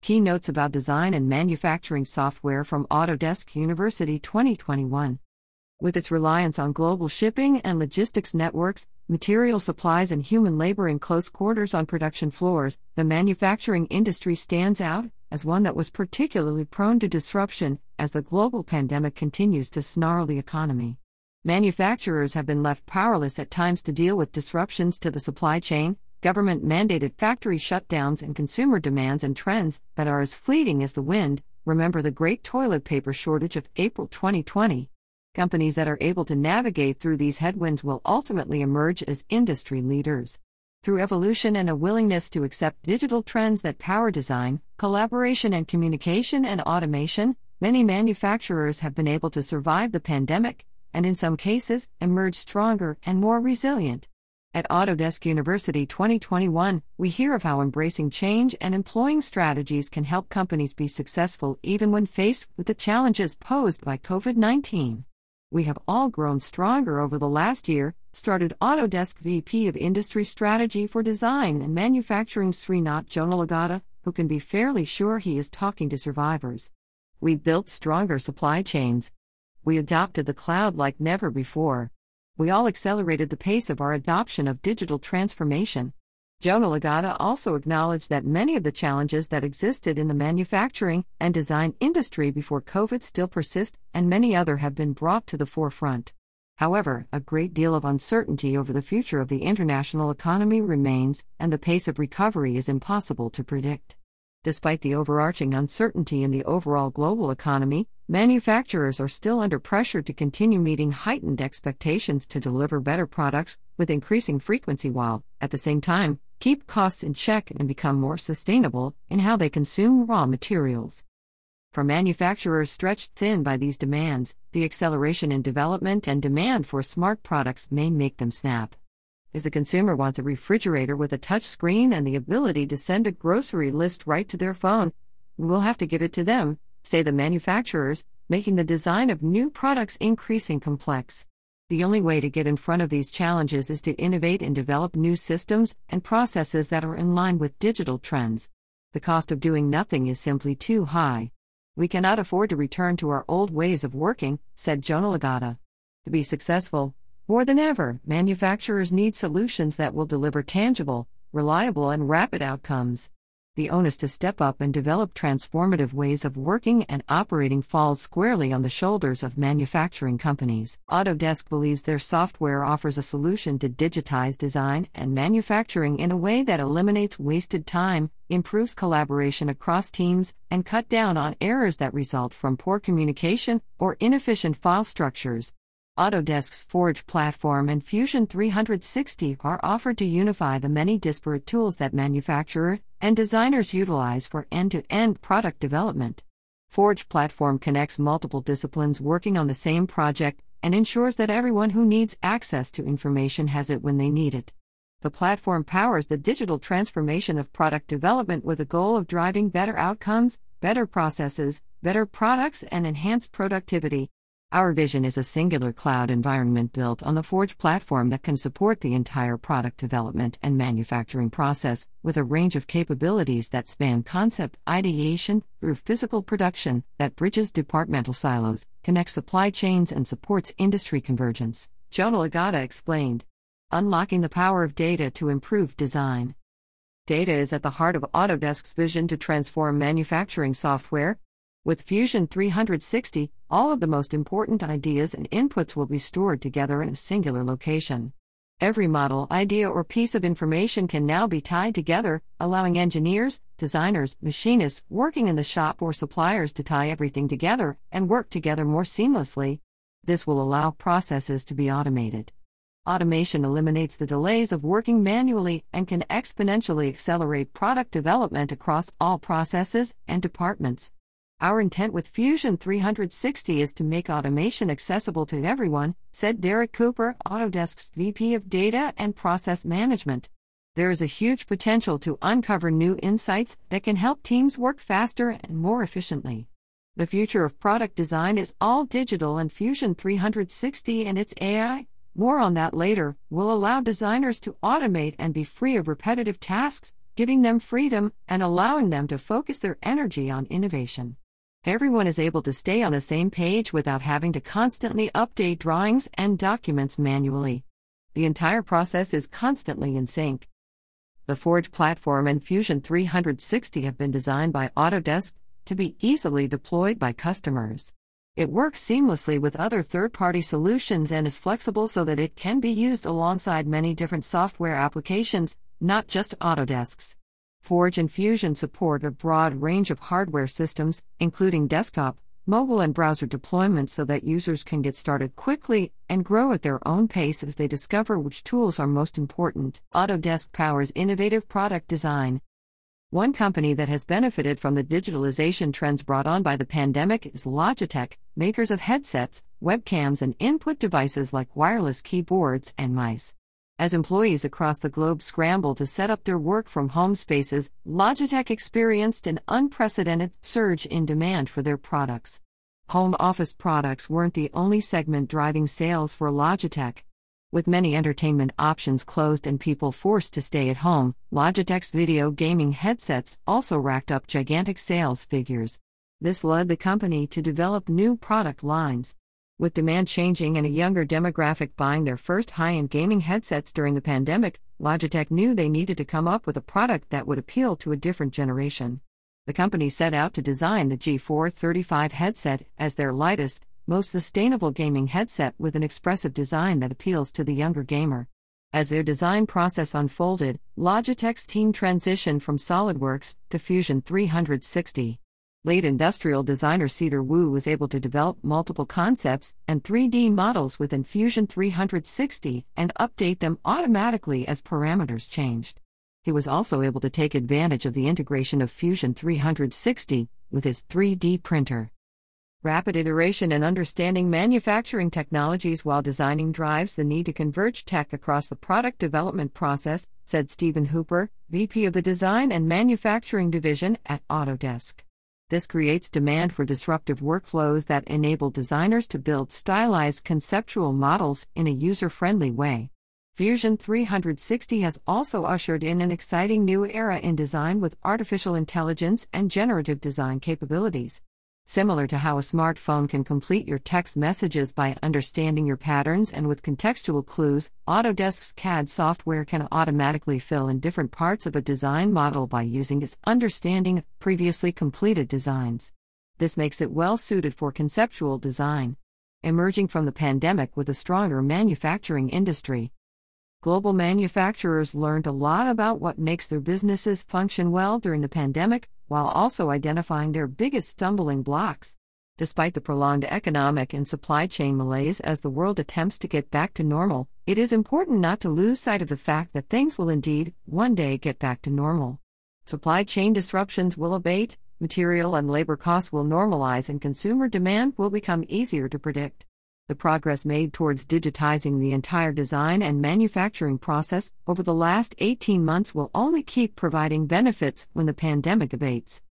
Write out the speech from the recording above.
Keynotes about design and manufacturing software from Autodesk University 2021. With its reliance on global shipping and logistics networks, material supplies, and human labor in close quarters on production floors, the manufacturing industry stands out as one that was particularly prone to disruption as the global pandemic continues to snarl the economy. Manufacturers have been left powerless at times to deal with disruptions to the supply chain, government-mandated factory shutdowns, and consumer demands and trends that are as fleeting as the wind. Remember the great toilet paper shortage of April 2020. Companies that are able to navigate through these headwinds will ultimately emerge as industry leaders. Through evolution and a willingness to accept digital trends that power design, collaboration, and communication and automation, many manufacturers have been able to survive the pandemic, and in some cases, emerge stronger and more resilient. At Autodesk University 2021, we hear of how embracing change and employing strategies can help companies be successful even when faced with the challenges posed by COVID-19. We have all grown stronger over the last year, started Autodesk VP of Industry Strategy for Design and Manufacturing Srinath Jonalagada, who can be fairly sure he is talking to survivors. We built stronger supply chains. We adopted the cloud like never before. We all accelerated the pace of our adoption of digital transformation. Jonalagada also acknowledged that many of the challenges that existed in the manufacturing and design industry before COVID still persist, and many others have been brought to the forefront. However, a great deal of uncertainty over the future of the international economy remains, and the pace of recovery is impossible to predict. Despite the overarching uncertainty in the overall global economy, manufacturers are still under pressure to continue meeting heightened expectations to deliver better products with increasing frequency while, at the same time, keep costs in check and become more sustainable in how they consume raw materials. For manufacturers stretched thin by these demands, the acceleration in development and demand for smart products may make them snap. If the consumer wants a refrigerator with a touch screen and the ability to send a grocery list right to their phone, we'll have to give it to them, say the manufacturers, making the design of new products increasingly complex. The only way to get in front of these challenges is to innovate and develop new systems and processes that are in line with digital trends. The cost of doing nothing is simply too high. We cannot afford to return to our old ways of working, said Jonalagada. To be successful, more than ever, manufacturers need solutions that will deliver tangible, reliable, and rapid outcomes. The onus to step up and develop transformative ways of working and operating falls squarely on the shoulders of manufacturing companies. Autodesk believes their software offers a solution to digitize design and manufacturing in a way that eliminates wasted time, improves collaboration across teams, and cut down on errors that result from poor communication or inefficient file structures. Autodesk's Forge platform and Fusion 360 are offered to unify the many disparate tools that manufacturers and designers utilize for end-to-end product development. Forge platform connects multiple disciplines working on the same project and ensures that everyone who needs access to information has it when they need it. The platform powers the digital transformation of product development with a goal of driving better outcomes, better processes, better products, and enhanced productivity. Our vision is a singular cloud environment built on the Forge platform that can support the entire product development and manufacturing process, with a range of capabilities that span concept ideation through physical production, that bridges departmental silos, connects supply chains, and supports industry convergence, Jonalagada explained. Unlocking the power of data to improve design. Data is at the heart of Autodesk's vision to transform manufacturing software. With Fusion 360, all of the most important ideas and inputs will be stored together in a singular location. Every model, idea, or piece of information can now be tied together, allowing engineers, designers, machinists working in the shop, or suppliers to tie everything together and work together more seamlessly. This will allow processes to be automated. Automation eliminates the delays of working manually and can exponentially accelerate product development across all processes and departments. Our intent with Fusion 360 is to make automation accessible to everyone, said Derek Cooper, Autodesk's VP of Data and Process Management. There is a huge potential to uncover new insights that can help teams work faster and more efficiently. The future of product design is all digital, and Fusion 360 and its AI, more on that later, will allow designers to automate and be free of repetitive tasks, giving them freedom and allowing them to focus their energy on innovation. Everyone is able to stay on the same page without having to constantly update drawings and documents manually. The entire process is constantly in sync. The Forge platform and Fusion 360 have been designed by Autodesk to be easily deployed by customers. It works seamlessly with other third-party solutions and is flexible so that it can be used alongside many different software applications, not just Autodesk's. Forge and Fusion support a broad range of hardware systems, including desktop, mobile and browser deployments so that users can get started quickly and grow at their own pace as they discover which tools are most important. Autodesk powers innovative product design. One company that has benefited from the digitalization trends brought on by the pandemic is Logitech, makers of headsets, webcams, and input devices like wireless keyboards and mice. As employees across the globe scramble to set up their work-from-home spaces, Logitech experienced an unprecedented surge in demand for their products. Home office products weren't the only segment driving sales for Logitech. With many entertainment options closed and people forced to stay at home, Logitech's video gaming headsets also racked up gigantic sales figures. This led the company to develop new product lines. With demand changing and a younger demographic buying their first high-end gaming headsets during the pandemic, Logitech knew they needed to come up with a product that would appeal to a different generation. The company set out to design the G435 headset as their lightest, most sustainable gaming headset with an expressive design that appeals to the younger gamer. As their design process unfolded, Logitech's team transitioned from SolidWorks to Fusion 360. Lead industrial designer Cedar Wu was able to develop multiple concepts and 3D models within Fusion 360 and update them automatically as parameters changed. He was also able to take advantage of the integration of Fusion 360 with his 3D printer. Rapid iteration and understanding manufacturing technologies while designing drives the need to converge tech across the product development process, said Stephen Hooper, VP of the Design and Manufacturing Division at Autodesk. This creates demand for disruptive workflows that enable designers to build stylized conceptual models in a user-friendly way. Fusion 360 has also ushered in an exciting new era in design with artificial intelligence and generative design capabilities. Similar to how a smartphone can complete your text messages by understanding your patterns and with contextual clues, Autodesk's CAD software can automatically fill in different parts of a design model by using its understanding of previously completed designs. This makes it well suited for conceptual design. Emerging from the pandemic with a stronger manufacturing industry. Global manufacturers learned a lot about what makes their businesses function well during the pandemic, while also identifying their biggest stumbling blocks. Despite the prolonged economic and supply chain malaise as the world attempts to get back to normal, it is important not to lose sight of the fact that things will indeed, one day, get back to normal. Supply chain disruptions will abate, material and labor costs will normalize, and consumer demand will become easier to predict. The progress made towards digitizing the entire design and manufacturing process over the last 18 months will only keep providing benefits when the pandemic abates.